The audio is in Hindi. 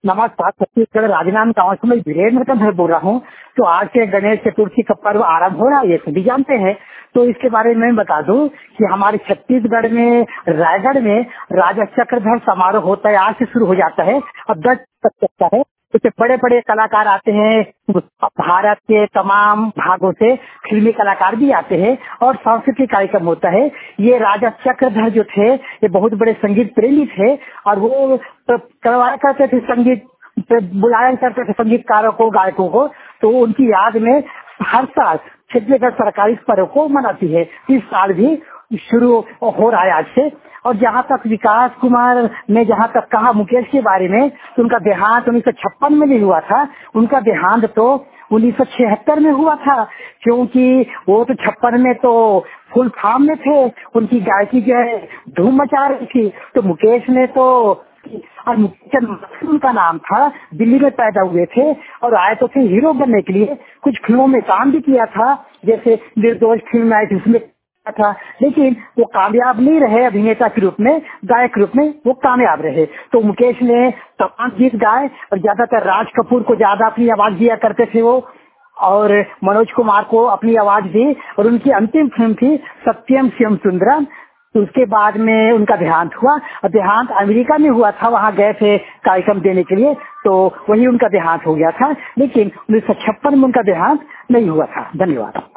नमस्कार, छत्तीसगढ़ राजनांदगांव गाँव से मैं वीरेंद्र कंधर बोल रहा हूँ। तो आज से गणेश चतुर्थी का पर्व आरंभ हो रहा है, ये सभी जानते हैं। तो इसके बारे में बता दूं कि हमारे छत्तीसगढ़ में रायगढ़ में राजा चक्रधर समारोह होता है, आज से शुरू हो जाता है और 10 तक चलता है। इससे बड़े बड़े कलाकार आते हैं, भारत के तमाम भागों से फिल्मी कलाकार भी आते हैं और सांस्कृतिक कार्यक्रम होता है। ये राजा चक्रधर जो थे ये बहुत बड़े संगीत प्रेमी थे और वो करवाया करते थे, संगीत बुलाया करते थे संगीतकारों को, गायकों को। तो उनकी याद में हर साल छत्तीसगढ़ सरकारी पर्व को मनाती है। इस साल भी शुरू हो रहा है आज से। और जहाँ तक विकास कुमार ने जहाँ तक कहा मुकेश के बारे में, तो उनका देहांत 1956 में नहीं हुआ था, उनका देहांत तो 1976 में हुआ था। क्योंकि वो तो 56 में तो फुल फॉर्म में थे, उनकी गायकी जो है धूम मचा रही थी। तो मुकेश ने तो, और मुकेश उनका नाम था, दिल्ली में पैदा हुए थे और आए तो थे हीरो बनने के लिए। कुछ फिल्मों में काम भी किया था, जैसे निर्दोष फिल्म आई थी उसमें था, लेकिन वो कामयाब नहीं रहे अभिनेता के रूप में, गायक के रूप में वो कामयाब रहे। तो मुकेश ने तमाम गीत गाए और ज्यादातर राज कपूर को ज्यादा अपनी आवाज दिया करते थे वो, और मनोज कुमार को अपनी आवाज दी। और उनकी अंतिम फिल्म थी सत्यम शिवम सुंदरम। तो उसके बाद में उनका देहांत हुआ और देहांत अमेरिका में हुआ था, वहां गए थे कार्यक्रम देने के लिए, तो वही उनका देहांत हो गया था। लेकिन 1956 में उनका देहांत नहीं हुआ था। धन्यवाद।